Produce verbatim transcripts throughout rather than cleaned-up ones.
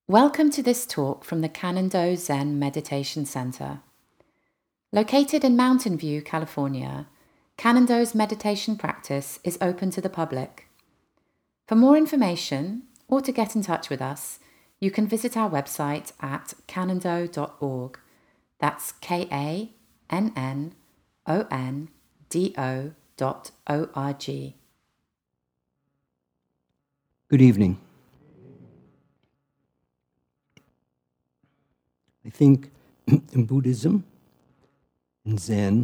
Welcome to this talk from the Cannon-Do Zen Meditation Center. Located in Mountain View, California, Cannon-Do's meditation practice is open to the public. For more information or to get in touch with us, you can visit our website at cannon-do dot org. That's K A N N O N D O dot O R G. Good evening. I think in Buddhism and Zen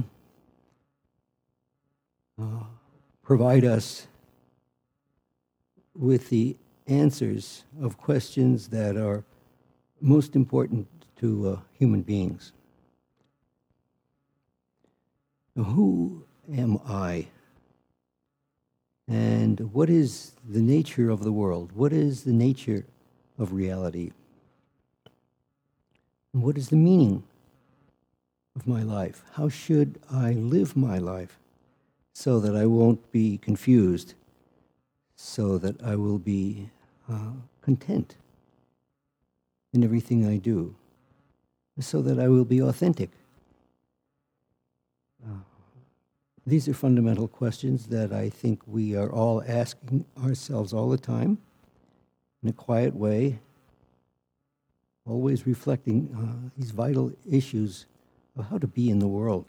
uh, provide us with the answers of questions that are most important to uh, human beings. Now, who am I? And what is the nature of the world? What is the nature of reality? And what is the meaning of my life? How should I live my life so that I won't be confused, so that I will be uh, content in everything I do, so that I will be authentic? Uh, these are fundamental questions that I think we are all asking ourselves all the time in a quiet way, always reflecting uh, these vital issues of how to be in the world.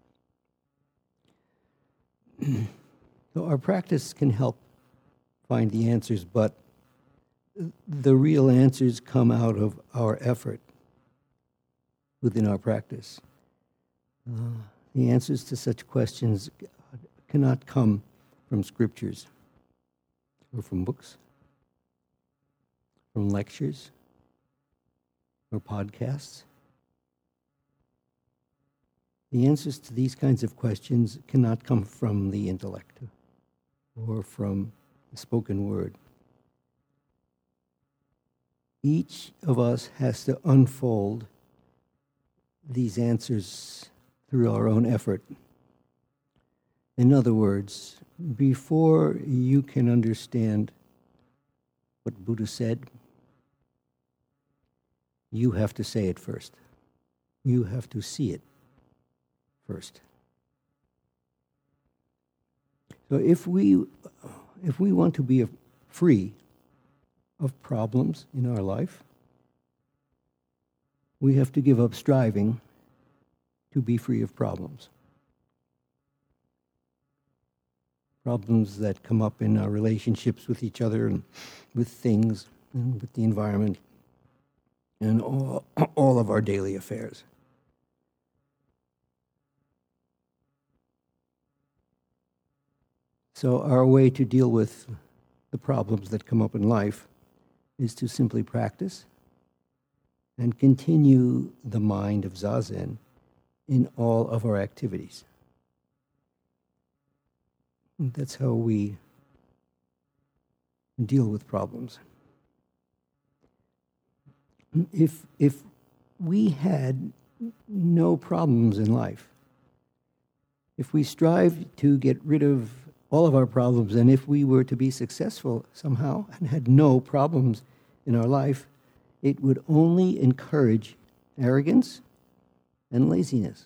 So our practice can help find the answers, but the real answers come out of our effort within our practice. Uh, the answers to such questions cannot come from scriptures or from books, from lectures, or podcasts. The answers to these kinds of questions cannot come from the intellect or from the spoken word. Each of us has to unfold these answers through our own effort. In other words, before you can understand what Buddha said, you have to say it first. You have to see it first. So if we, if we want to be free of problems in our life, we have to give up striving to be free of problems. Problems that come up in our relationships with each other and with things and with the environment and all, all of our daily affairs. So our way to deal with the problems that come up in life is to simply practice and continue the mind of Zazen in all of our activities. And that's how we deal with problems. If, if we had no problems in life, if we strive to get rid of all of our problems, and if we were to be successful somehow and had no problems in our life, it would only encourage arrogance and laziness.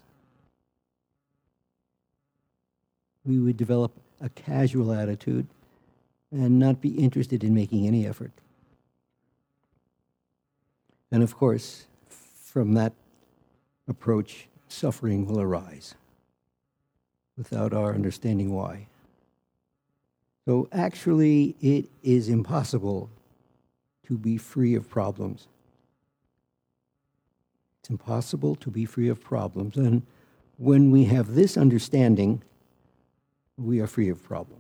We would develop a casual attitude and not be interested in making any effort. And of course, from that approach, suffering will arise without our understanding why. So actually, it is impossible to be free of problems. It's impossible to be free of problems. And when we have this understanding, we are free of problems.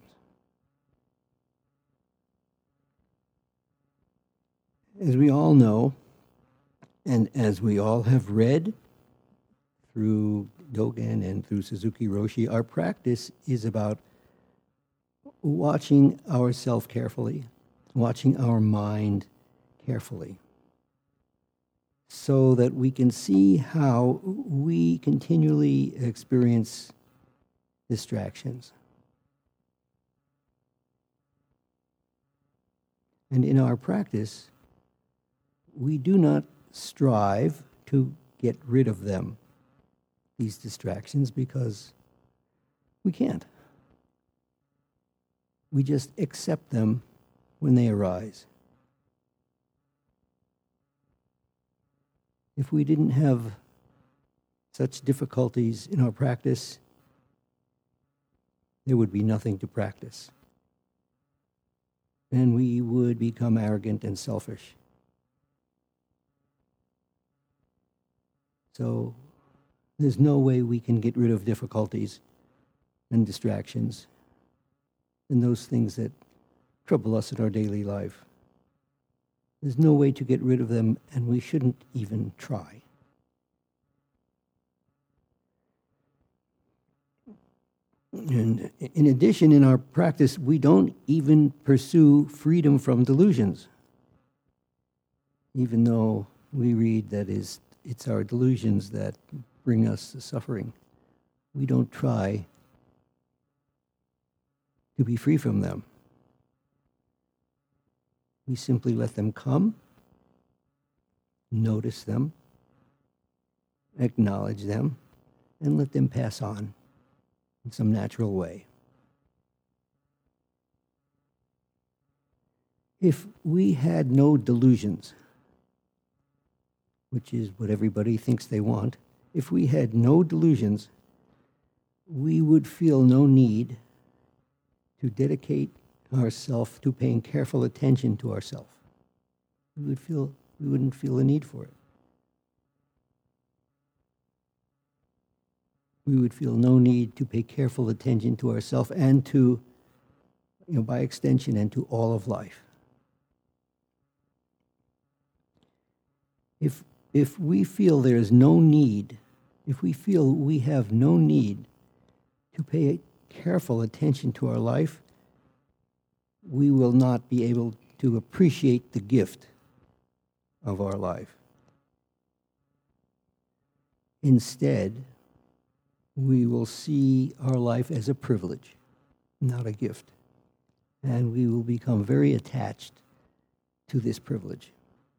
As we all know, and as we all have read through Dogen and through Suzuki Roshi, our practice is about watching ourselves carefully, watching our mind carefully, so that we can see how we continually experience distractions. And in our practice, we do not strive to get rid of them, these distractions, because we can't. We just accept them when they arise. If we didn't have such difficulties in our practice, there would be nothing to practice. And we would become arrogant and selfish. So there's no way we can get rid of difficulties and distractions and those things that trouble us in our daily life. There's no way to get rid of them, and we shouldn't even try. And in addition, in our practice, we don't even pursue freedom from delusions, even though we read that is it's our delusions that bring us the suffering. We don't try to be free from them. We simply let them come, notice them, acknowledge them, and let them pass on in some natural way. If we had no delusions, which is what everybody thinks they want, if we had no delusions, we would feel no need to dedicate ourselves to paying careful attention to ourselves. We would feel we wouldn't feel a need for it. We would feel no need to pay careful attention to ourselves and to, you know, by extension, and to all of life. If if we feel there is no need, if we feel we have no need to pay careful attention to our life, we will not be able to appreciate the gift of our life. Instead, we will see our life as a privilege, not a gift. And we will become very attached to this privilege.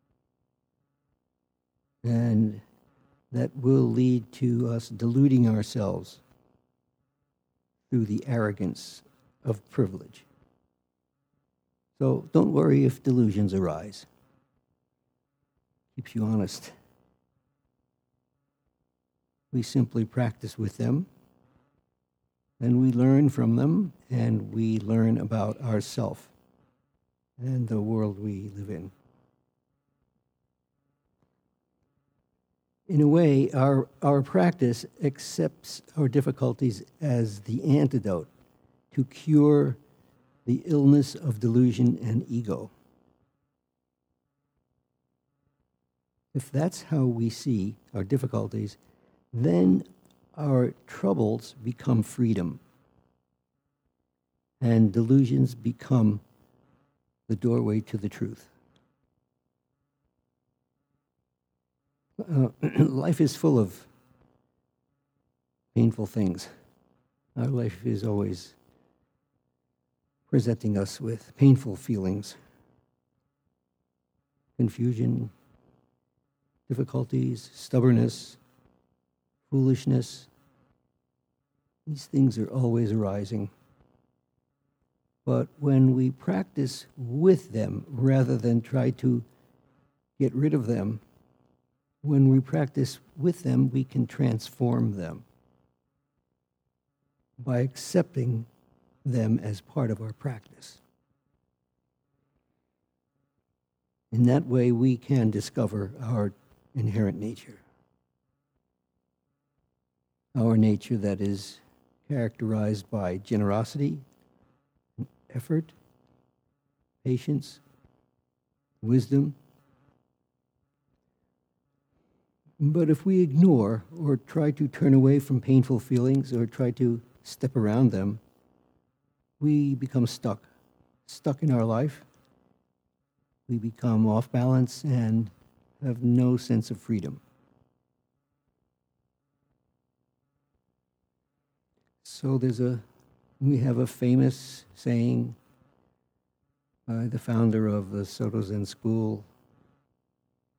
And that will lead to us deluding ourselves through the arrogance of privilege. So don't worry if delusions arise. Keeps you honest. We simply practice with them, and we learn from them, and we learn about ourselves and the world we live in. In a way, our, our practice accepts our difficulties as the antidote to cure the illness of delusion and ego. If that's how we see our difficulties, then our troubles become freedom, and delusions become the doorway to the truth. Uh, life is full of painful things. Our life is always presenting us with painful feelings, confusion, difficulties, stubbornness, foolishness. These things are always arising. But when we practice with them rather than try to get rid of them, when we practice with them, we can transform them by accepting them as part of our practice. In that way, we can discover our inherent nature. Our nature that is characterized by generosity, effort, patience, wisdom. But if we ignore or try to turn away from painful feelings or try to step around them, we become stuck, stuck in our life. We become off balance and have no sense of freedom. So there's a, we have a famous saying by the founder of the Soto Zen school,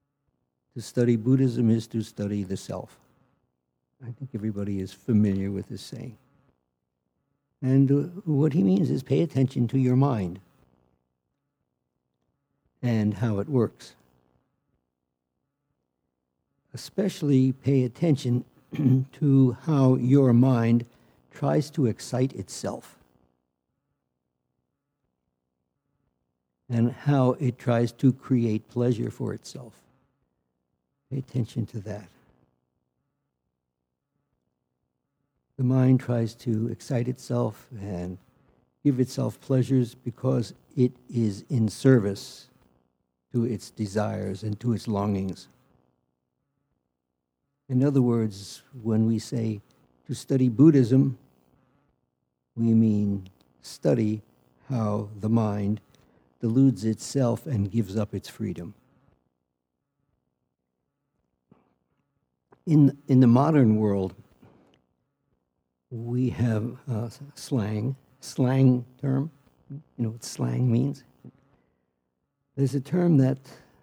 To study Buddhism is to study the self. I think everybody is familiar with this saying. And uh, what he means is pay attention to your mind and how it works. Especially pay attention to how your mind tries to excite itself and how it tries to create pleasure for itself. Pay attention to that. The mind tries to excite itself and give itself pleasures because it is in service to its desires and to its longings. In other words, when we say to study Buddhism, we mean study how the mind deludes itself and gives up its freedom. In, in the modern world, we have uh, slang, slang term. You know what slang means? There's a term that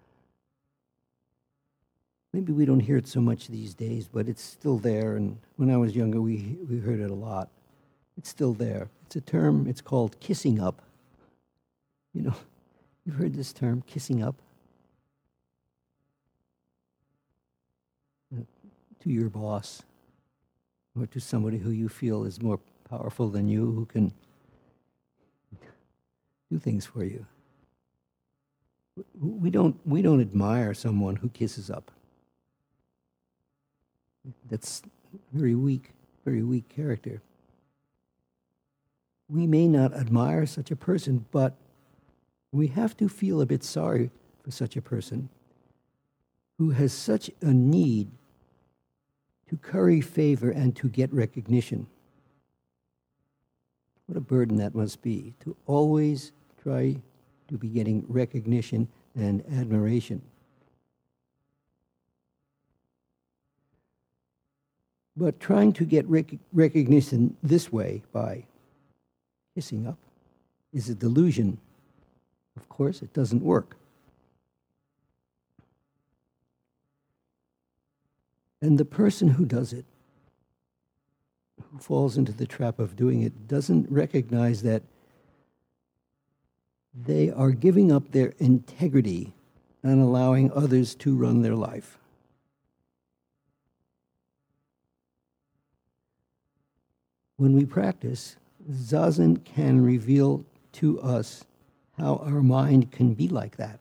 maybe we don't hear it so much these days, but it's still there. And when I was younger, we, we heard it a lot. It's still there. It's a term, it's called kissing up. You know, you've heard this term, kissing up? To your boss, or to somebody who you feel is more powerful than you, who can do things for you. We don't, we don't admire someone who kisses up. That's very weak, very weak character. We may not admire such a person, but we have to feel a bit sorry for such a person who has such a need to curry favor and to get recognition. What a burden that must be, to always try to be getting recognition and admiration. But trying to get rec- recognition this way, by kissing up, is a delusion. Of course, it doesn't work. And the person who does it, who falls into the trap of doing it, doesn't recognize that they are giving up their integrity and allowing others to run their life. When we practice, Zazen can reveal to us how our mind can be like that.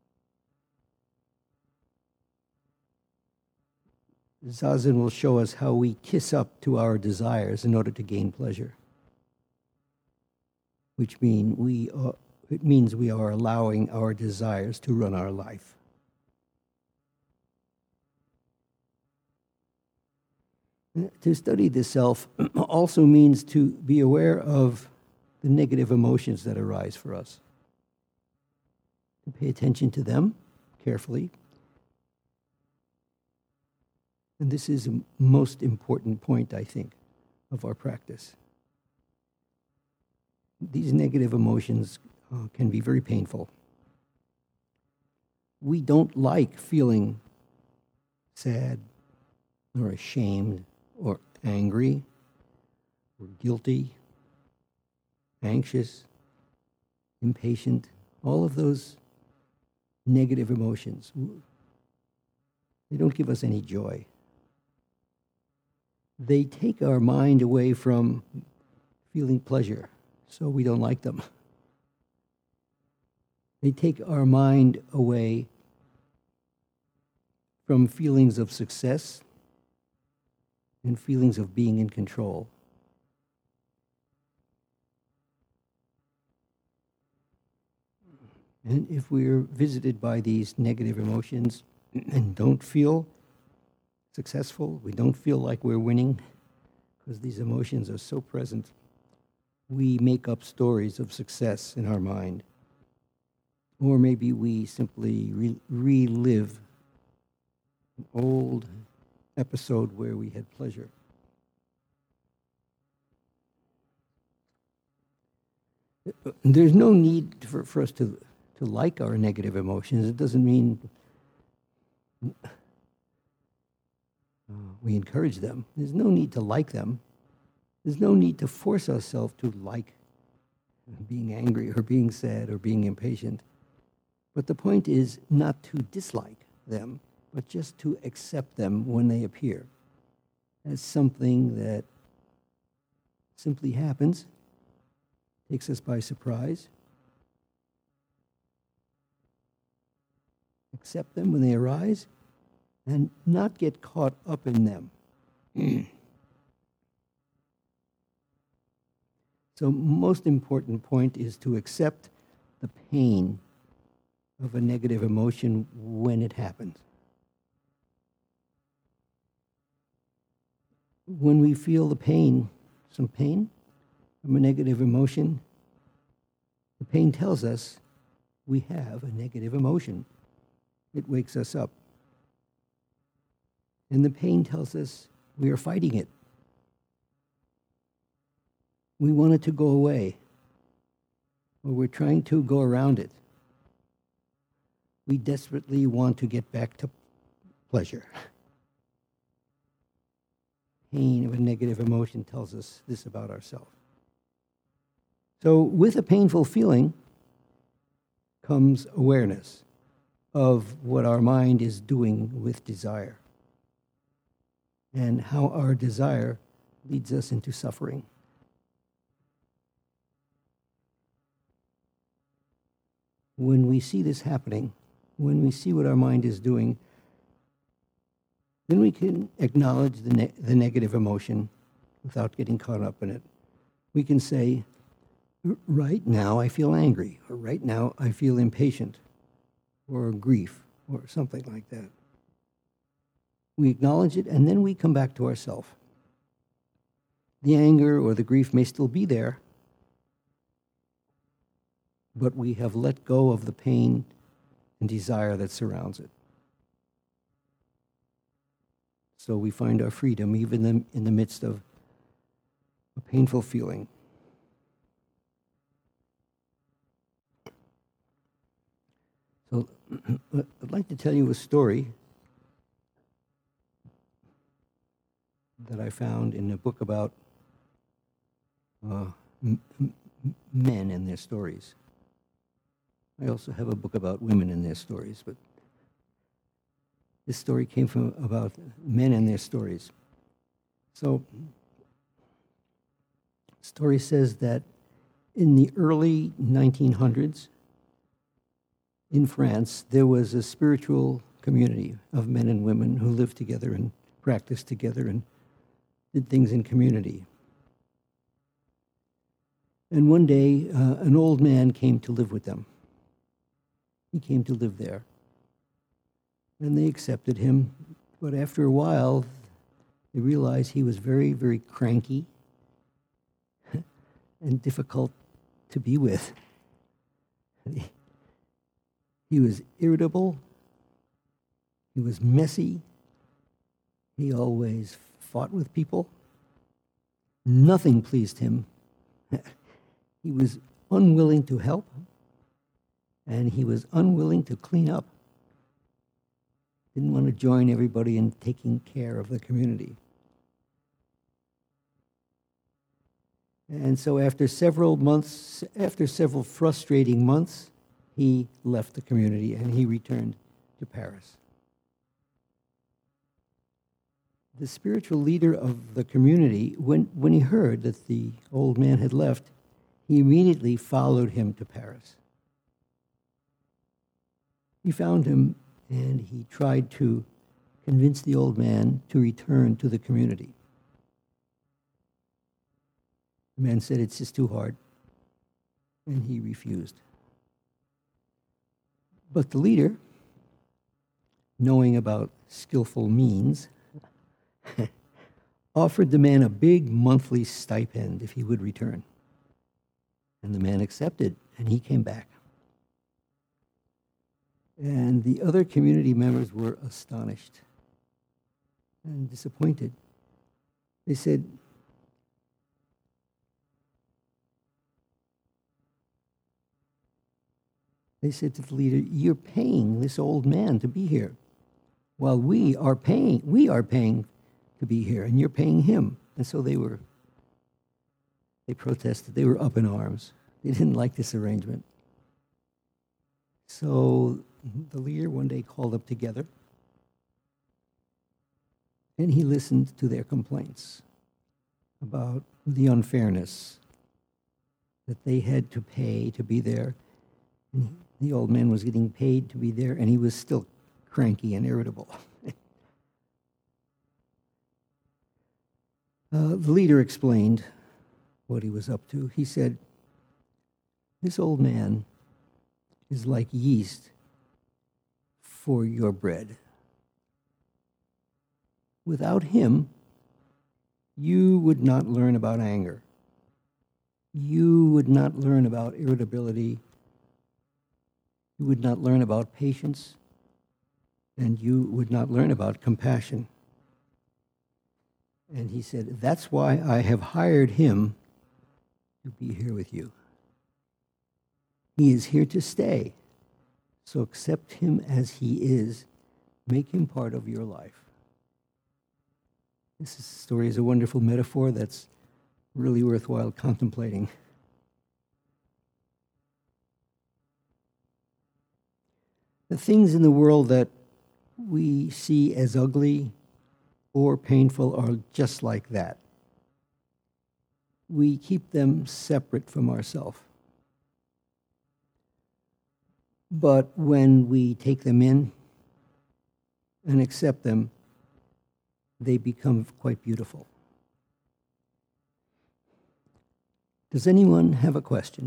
Zazen will show us how we kiss up to our desires in order to gain pleasure, which mean we are, it means we are allowing our desires to run our life. To study the self also means to be aware of the negative emotions that arise for us, to pay attention to them carefully. And this is a most important point, I think, of our practice. These negative emotions uh, can be very painful. We don't like feeling sad or ashamed or angry or guilty, anxious, impatient, all of those negative emotions. They don't give us any joy. They take our mind away from feeling pleasure, so we don't like them. They take our mind away from feelings of success and feelings of being in control. And if we're visited by these negative emotions and don't feel successful, we don't feel like we're winning, because these emotions are so present, we make up stories of success in our mind. Or maybe we simply re- relive an old episode where we had pleasure. There's no need for, for us to, to like our negative emotions. It doesn't mean Uh, we encourage them. There's no need to like them. There's no need to force ourselves to like being angry or being sad or being impatient. But the point is not to dislike them, but just to accept them when they appear as something that simply happens, takes us by surprise. Accept them when they arise and not get caught up in them. So most important point is to accept the pain of a negative emotion when it happens. When we feel the pain, some pain from a negative emotion, the pain tells us we have a negative emotion. It wakes us up. And the pain tells us we are fighting it. We want it to go away, or we're trying to go around it. We desperately want to get back to pleasure. Pain of a negative emotion tells us this about ourselves. So with a painful feeling comes awareness of what our mind is doing with desire and how our desire leads us into suffering. When we see this happening, when we see what our mind is doing, then we can acknowledge the, ne- the negative emotion without getting caught up in it. We can say, right now I feel angry, or right now I feel impatient, or grief, or something like that. We acknowledge it, and then we come back to ourselves. The anger or the grief may still be there, but we have let go of the pain and desire that surrounds it. So we find our freedom even in, in the midst of a painful feeling. So I'd like to tell you a story that I found in a book about uh, m- m- men and their stories. I also have a book about women and their stories, but this story came from about men and their stories. So, the story says that in the early nineteen hundreds, in France, there was a spiritual community of men and women who lived together and practiced together and did things in community. And one day, uh, an old man came to live with them. He came to live there. And they accepted him. But after a while, they realized he was very, very cranky and difficult to be with. He was irritable. He was messy. He always fought with people. Nothing pleased him. He was unwilling to help, and he was unwilling to clean up. Didn't want to join everybody in taking care of the community. And so after several months, after several frustrating months, he left the community and he returned to Paris. The spiritual leader of the community, when, when he heard that the old man had left, he immediately followed him to Paris. He found him and he tried to convince the old man to return to the community. The man said, "It's just too hard," and he refused. But the leader, knowing about skillful means, offered the man a big monthly stipend if he would return. And the man accepted, and he came back. And the other community members were astonished and disappointed. They said, they said to the leader, "You're paying this old man to be here, while we are paying, we are paying to be here, and you're paying him. And so they were, they protested. They were up in arms. They didn't like this arrangement. So the leader one day called them together, and he listened to their complaints about the unfairness that they had to pay to be there. And the old man was getting paid to be there, and he was still cranky and irritable. Uh, the leader explained what he was up to. He said, "This old man is like yeast for your bread. Without him, you would not learn about anger. You would not learn about irritability. You would not learn about patience. And you would not learn about compassion." And he said, "That's why I have hired him to be here with you. He is here to stay. So accept him as he is. Make him part of your life." This is, story is a wonderful metaphor that's really worthwhile contemplating. The things in the world that we see as ugly or painful are just like that. We keep them separate from ourselves. But when we take them in and accept them, they become quite beautiful. Does anyone have a question?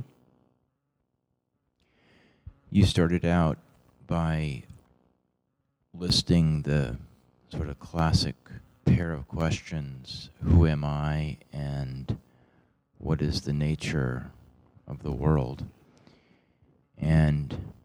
You started out by listing the sort of classic pair of questions: who am I, and what is the nature of the world? And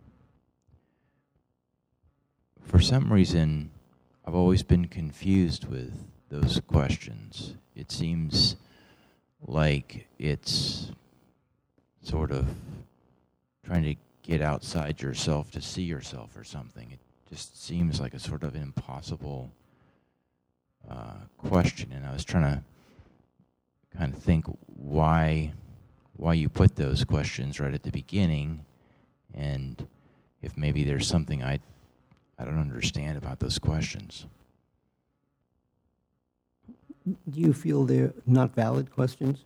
for some reason, I've always been confused with those questions. It seems like it's sort of trying to get outside yourself to see yourself or something. It just seems like a sort of impossible uh, question, and I was trying to kind of think why why you put those questions right at the beginning, and if maybe there's something I I don't understand about those questions. Do you feel they're not valid questions?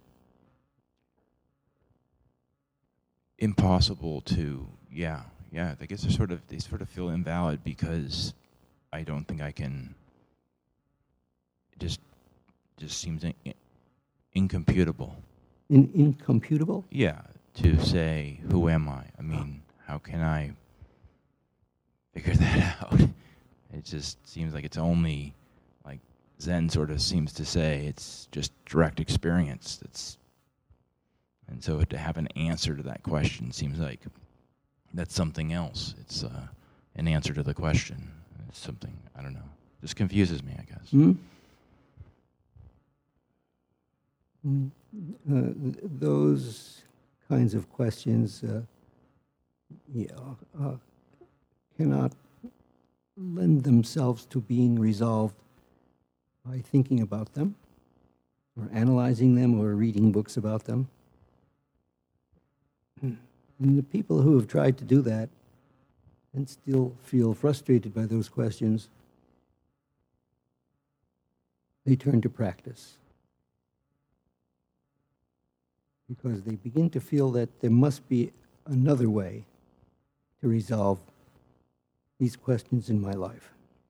Impossible to, yeah, yeah. I guess they sort of they sort of feel invalid because I don't think I can. It just just seems in, incomputable. In, incomputable? Yeah, to say who am I? I mean, how can I figure that out? It just seems like it's only, like Zen sort of seems to say, it's just direct experience. That's, and so to have an answer to that question seems like that's something else. It's uh, an answer to the question. It's something, I don't know. Just confuses me, I guess. Hmm? Mm, uh, th- those kinds of questions uh, yeah, uh, cannot lend themselves to being resolved by thinking about them, or analyzing them, or reading books about them. And the people who have tried to do that and still feel frustrated by those questions, they turn to practice. Because they begin to feel that there must be another way to resolve these questions in my life.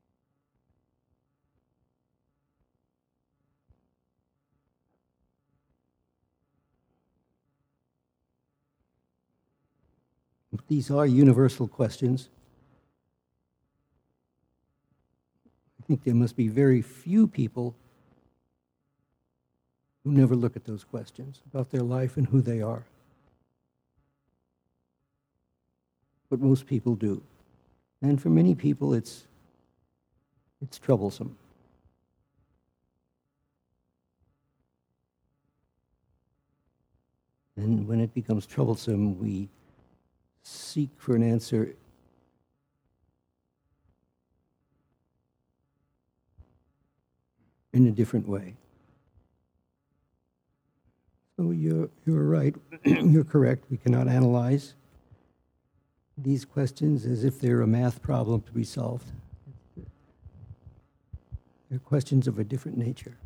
These are universal questions. I think there must be very few people who never look at those questions about their life and who they are. But most people do. And for many people, it's, it's troublesome. And when it becomes troublesome, we seek for an answer in a different way. So you're, you're right, you're correct. We cannot analyze these questions as if they're a math problem to be solved. They're questions of a different nature.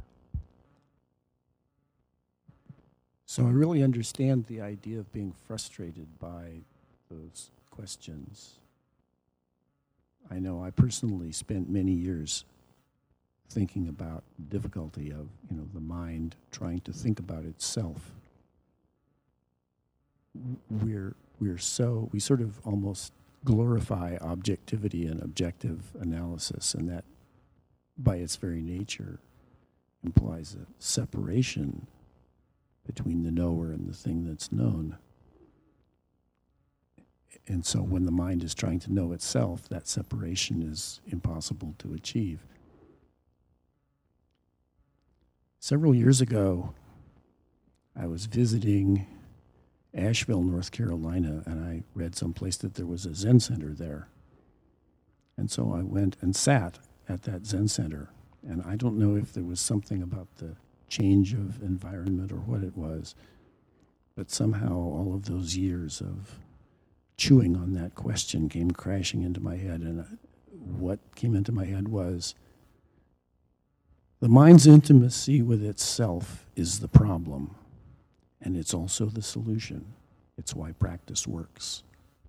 So I really understand the idea of being frustrated by those questions. I know I personally spent many years thinking about the difficulty of, you know, the mind trying to think about itself. We're we're so we sort of almost glorify objectivity and objective analysis, and that, by its very nature, implies a separation between the knower and the thing that's known. And so when the mind is trying to know itself, that separation is impossible to achieve. Several years ago, I was visiting Asheville, North Carolina, and I read someplace that there was a Zen center there. And so I went and sat at that Zen center. And I don't know if there was something about the change of environment or what it was, but somehow all of those years of chewing on that question came crashing into my head. And what came into my head was, the mind's intimacy with itself is the problem, and it's also the solution. It's why practice works.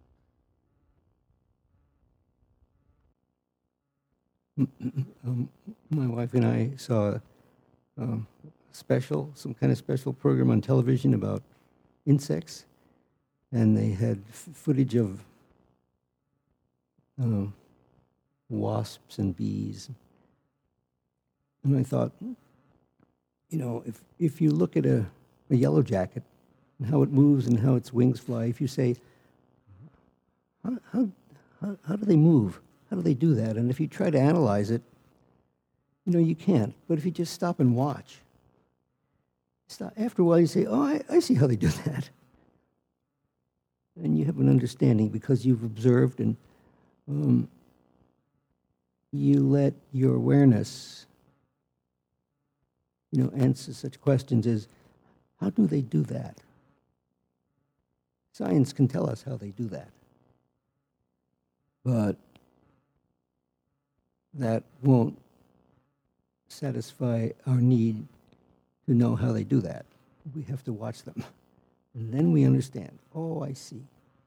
Um, my wife and I saw um, a special, some kind of special program on television about insects, and they had f- footage of uh, wasps and bees. And I thought, you know, if if you look at a, a yellow jacket and how it moves and how its wings fly, if you say, how, how, how, how do they move? How do they do that? And if you try to analyze it, you know, you can't. But if you just stop and watch, stop, after a while you say, oh, I, I see how they do that. And you have an understanding because you've observed, and um, you let your awareness, you know, answer such questions as, how do they do that? Science can tell us how they do that. But that won't satisfy our need to know how they do that. We have to watch them. And then we understand, oh, I see.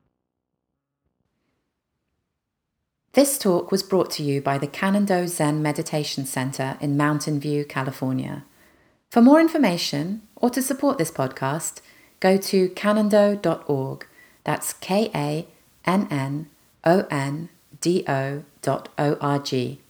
This talk was brought to you by the Cannon-Do Zen Meditation Center in Mountain View, California. For more information or to support this podcast, go to cannon-do dot org. That's K A N N O N D O dot O R G.